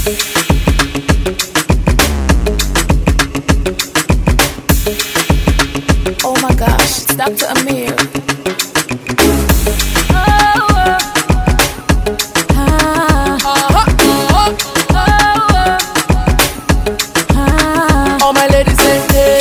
Oh my gosh, it's Dr. Amir. All my ladies say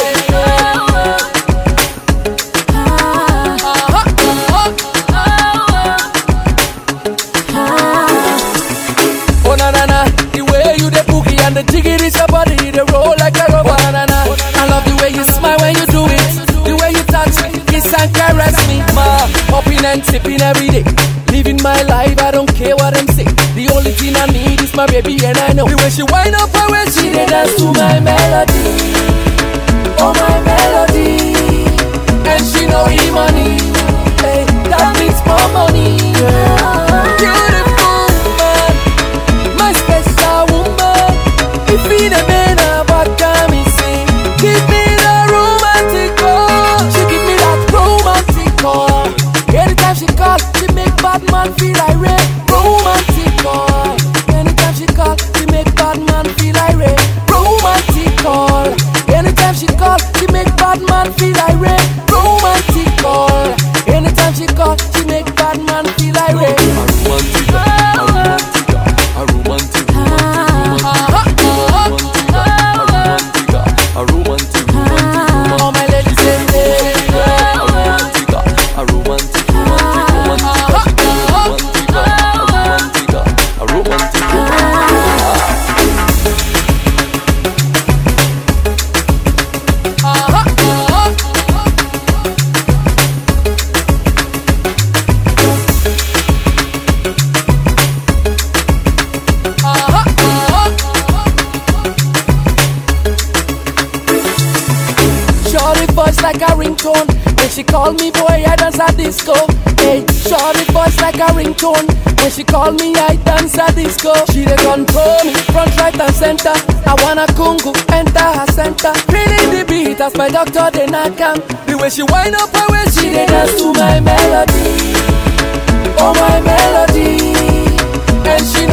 oh na na na, the way you the boogie and the jiggy is your body, they roll like a rubber. Na na na, I love the way you smile when you do it, the way you touch me, kiss and caress me. Ma, popping and sipping every day, living my life, I don't care what them say. The only thing I need is my baby and I know the way she wind up her way, she dey dance to my melody. Oh my melody, and she know he money, hey, that means more money. Beautiful woman, my special woman. If he the man about me say, give me the romantic call. She give me that romantic call. Anytime she call, she make bad man feel irate. Romantic call. Anytime she call, she make bad man feel irate. Romantic call. Anytime she call, she make bad man feel irate. Romantic call. Anytime she call, she make bad man feel irate. A romantic, a romantic, All my ladies say a romantic, shorty voice like a ringtone. When she call me, boy, I dance a disco. Hey, shorty voice like a ringtone. When she call me, I dance a disco. She dey control me, front, right and center. I wanna kungu, enter her center. Feeling the beat as my doctor dey knock am. The way she wind up her way, she dey dance to my melody. Oh my melody, and she